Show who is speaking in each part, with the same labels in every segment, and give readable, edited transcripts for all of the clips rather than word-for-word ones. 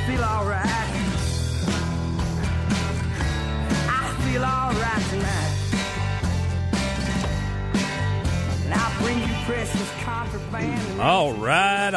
Speaker 1: feel alright. I feel alright tonight. And I'll bring you precious contraband.
Speaker 2: All right.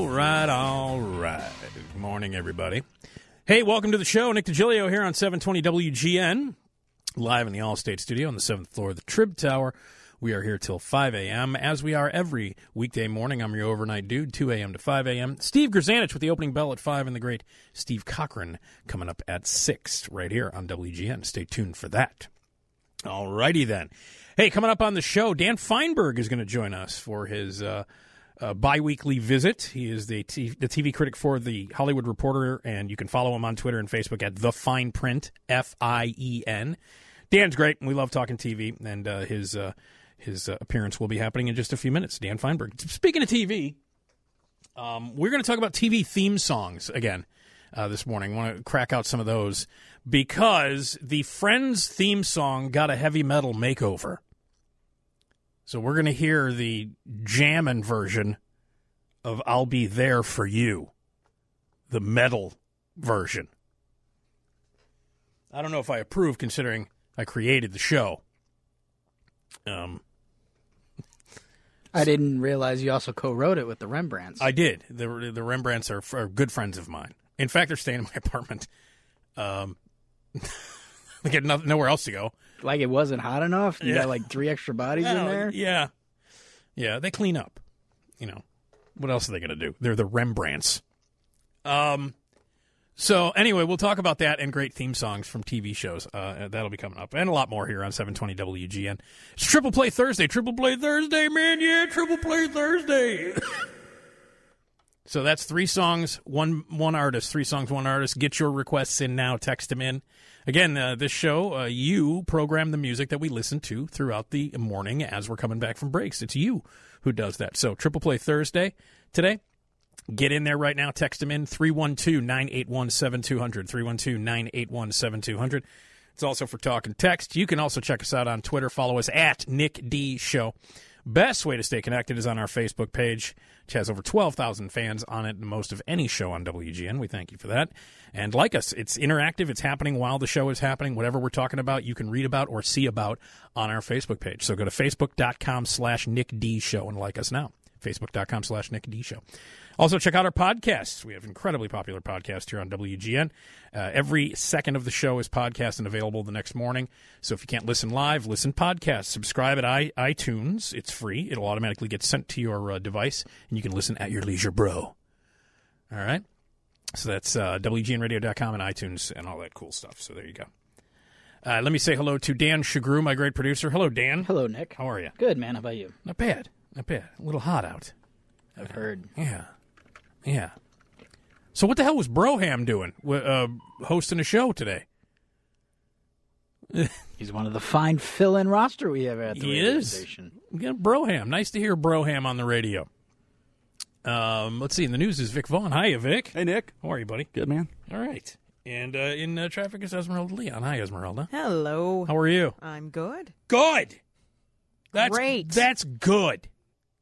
Speaker 2: Good morning, everybody. Hey, welcome to the show. Nick DiGilio here on 720 WGN, live in the Allstate studio on the 7th floor of the Trib Tower. We are here till 5 a.m., as we are every weekday morning. I'm your overnight dude, 2 a.m. to 5 a.m. Steve Grzanich with the opening bell at 5, and the great Steve Cochran coming up at 6 right here on WGN. Stay tuned for that. All righty then. Hey, coming up on the show, Dan Feinberg is going to join us for his bi-weekly visit. He is the TV critic for The Hollywood Reporter, and you can follow him on Twitter and Facebook at The Fine Print, F-I-E-N. Dan's great, and we love talking TV, and his appearance will be happening in just a few minutes. Dan Feinberg. Speaking of TV, we're going to talk about TV theme songs again this morning. I want to crack out some of those because the Friends theme song got a heavy metal makeover. So we're going to hear the jammin' version of I'll Be There For You, the metal version. I don't know if I approve considering I created the show.
Speaker 3: I didn't realize you also co-wrote it with the Rembrandts.
Speaker 2: I did. The Rembrandts are good friends of mine. In fact, they're staying in my apartment. They get nowhere else to go.
Speaker 3: Like it wasn't hot enough? You got like 3 extra bodies in there?
Speaker 2: Yeah. Yeah, they clean up. You know, what else are they going to do? They're the Rembrandts. So anyway, we'll talk about that and great theme songs from TV shows. That'll be coming up. And a lot more here on 720 WGN. It's Triple Play Thursday. Triple Play Thursday, man. Yeah, Triple Play Thursday. So that's 3 songs, one artist. 3 songs, 1 artist. Get your requests in now. Text them in. Again, this show, you program the music that we listen to throughout the morning as we're coming back from breaks. It's you who does that. So Triple Play Thursday today. Get in there right now. Text them in, 312-981-7200, 312-981-7200. It's also for talk and text. You can also check us out on Twitter. Follow us at Nick D Show. Best way to stay connected is on our Facebook page, which has over 12,000 fans on it, the most of any show on WGN. We thank you for that. And like us, it's interactive. It's happening while the show is happening. Whatever we're talking about, you can read about or see about on our Facebook page. So go to facebook.com/Nick D Show and like us now. Facebook.com/Nick D Show. Also, check out our podcasts. We have an incredibly popular podcast here on WGN. Every second of the show is podcast and available the next morning. So if you can't listen live, listen podcast. Subscribe at iTunes. It's free. It'll automatically get sent to your device, and you can listen at your leisure, bro. All right? So that's WGNradio.com and iTunes and all that cool stuff. So there you go. Let me say hello to Dan Shagru, my great producer. Hello, Dan.
Speaker 3: Hello, Nick.
Speaker 2: How are you?
Speaker 3: Good, man. How about you?
Speaker 2: Not bad. Not bad. A little hot out.
Speaker 3: I've heard.
Speaker 2: Yeah. Yeah. So what the hell was Broham doing hosting a show today?
Speaker 3: He's one of the fine fill-in roster we have at the radio station.
Speaker 2: Yeah, Broham. Nice to hear Broham on the radio. Let's see. In the news is Vic Vaughn. Hiya, Vic.
Speaker 4: Hey, Nick.
Speaker 2: How are you, buddy?
Speaker 4: Good, man.
Speaker 2: All right. And in traffic is Esmeralda Leon. Hi, Esmeralda.
Speaker 5: Hello.
Speaker 2: How are you?
Speaker 5: I'm good.
Speaker 2: Good. That's
Speaker 5: Great.
Speaker 2: That's good.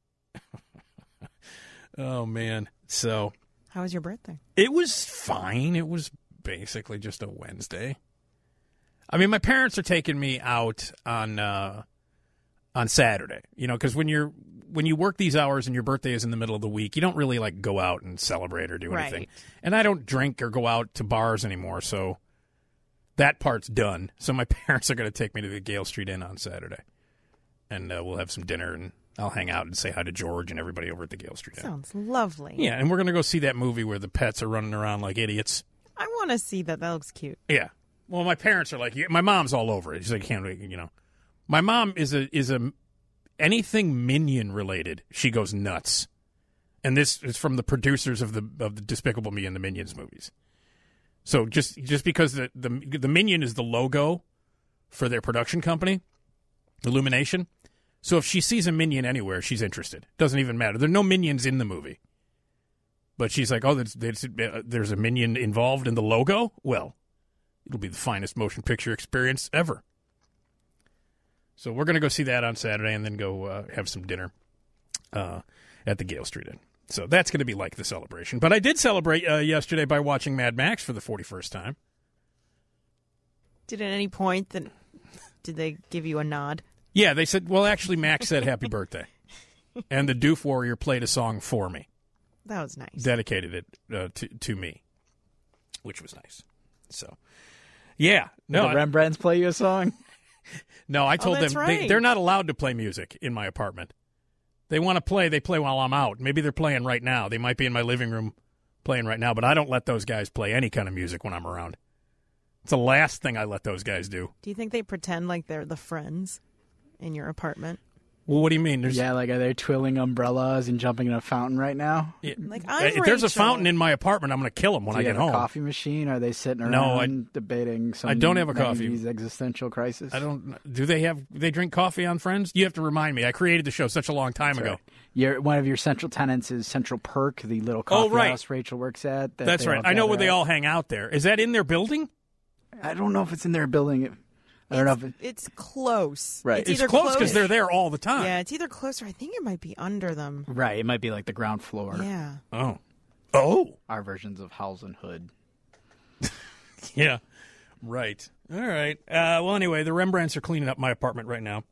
Speaker 2: Oh, man. So,
Speaker 5: How was your birthday?
Speaker 2: it was fine. It was basically just a Wednesday. I mean, my parents are taking me out on Saturday, because when you work these hours and your birthday is in the middle of the week, you don't really like go out and celebrate or do anything.
Speaker 5: Right.
Speaker 2: And I don't drink or go out to bars anymore, so that part's done. So my parents are going to take me to the Gale Street Inn on Saturday, and we'll have some dinner, and I'll hang out and say hi to George and everybody over at the Gale Street Inn.
Speaker 5: Sounds lovely.
Speaker 2: Yeah, and we're going to go see that movie where the pets are running around like idiots.
Speaker 5: I want to see that. That looks cute.
Speaker 2: Yeah. Well, my parents are like, my mom's all over it. She's like, can't wait, My mom is a anything Minion related. She goes nuts, and this is from the producers of the Despicable Me and the Minions movies. So just because the Minion is the logo for their production company, Illumination. So if she sees a Minion anywhere, she's interested. Doesn't even matter. There are no Minions in the movie. But she's like, oh, there's a Minion involved in the logo? Well, it'll be the finest motion picture experience ever. So we're going to go see that on Saturday and then go have some dinner at the Gale Street Inn. So that's going to be like the celebration. But I did celebrate yesterday by watching Mad Max for the 41st time.
Speaker 5: Did at any point did they give you a nod?
Speaker 2: Yeah, they said, well, actually, Max said happy birthday. And the Doof Warrior played a song for me.
Speaker 5: That was nice.
Speaker 2: Dedicated it to me, which was nice. So, yeah. No,
Speaker 3: Did the Rembrandts play you a song?
Speaker 2: No, I told them
Speaker 5: that's right.
Speaker 2: they're not allowed to play music in my apartment. They want to play, they play while I'm out. Maybe they're playing right now. They might be in my living room playing right now, but I don't let those guys play any kind of music when I'm around. It's the last thing I let those guys do.
Speaker 5: Do you think they pretend like they're the friends in your apartment?
Speaker 2: Well, what do you mean?
Speaker 3: Yeah, like are they twirling umbrellas and jumping in a fountain right now?
Speaker 5: Like, I'm
Speaker 2: if there's a
Speaker 5: Rachel.
Speaker 2: fountain in my apartment, I'm going to kill them when
Speaker 3: Do
Speaker 2: I
Speaker 3: you
Speaker 2: get
Speaker 3: have
Speaker 2: home.
Speaker 3: a coffee machine? Are they sitting around
Speaker 2: No,
Speaker 3: debating some
Speaker 2: I don't have a coffee.
Speaker 3: 90s existential crisis?
Speaker 2: I don't. Do they drink coffee on Friends? You have to remind me. I created the show such a long time ago.
Speaker 3: Right. One of your central tenants is Central Perk, the little coffee
Speaker 2: right.
Speaker 3: house Rachel works at.
Speaker 2: That's right. I know where they all hang out there. Is that in their building?
Speaker 3: I don't know if it's in their building. I don't know if
Speaker 5: It's close.
Speaker 3: Right.
Speaker 5: It's
Speaker 2: It's
Speaker 5: either
Speaker 2: close because they're there all the time.
Speaker 5: Yeah, it's either close or I think it might be under them.
Speaker 3: Right. It might be like the ground floor.
Speaker 5: Yeah.
Speaker 2: Oh.
Speaker 3: Our versions of House and Hood.
Speaker 2: Yeah. Right. All right. Well, anyway, the Rembrandts are cleaning up my apartment right now,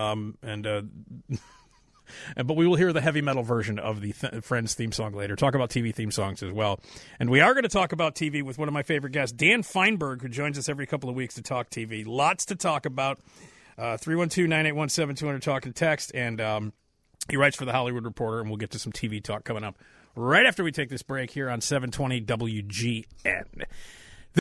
Speaker 2: but we will hear the heavy metal version of the Friends theme song later. Talk about TV theme songs as well. And we are going to talk about TV with one of my favorite guests, Dan Feinberg, who joins us every couple of weeks to talk TV. Lots to talk about. 312-981-7200 talk and text. And he writes for The Hollywood Reporter, and we'll get to some TV talk coming up right after we take this break here on 720 WGN.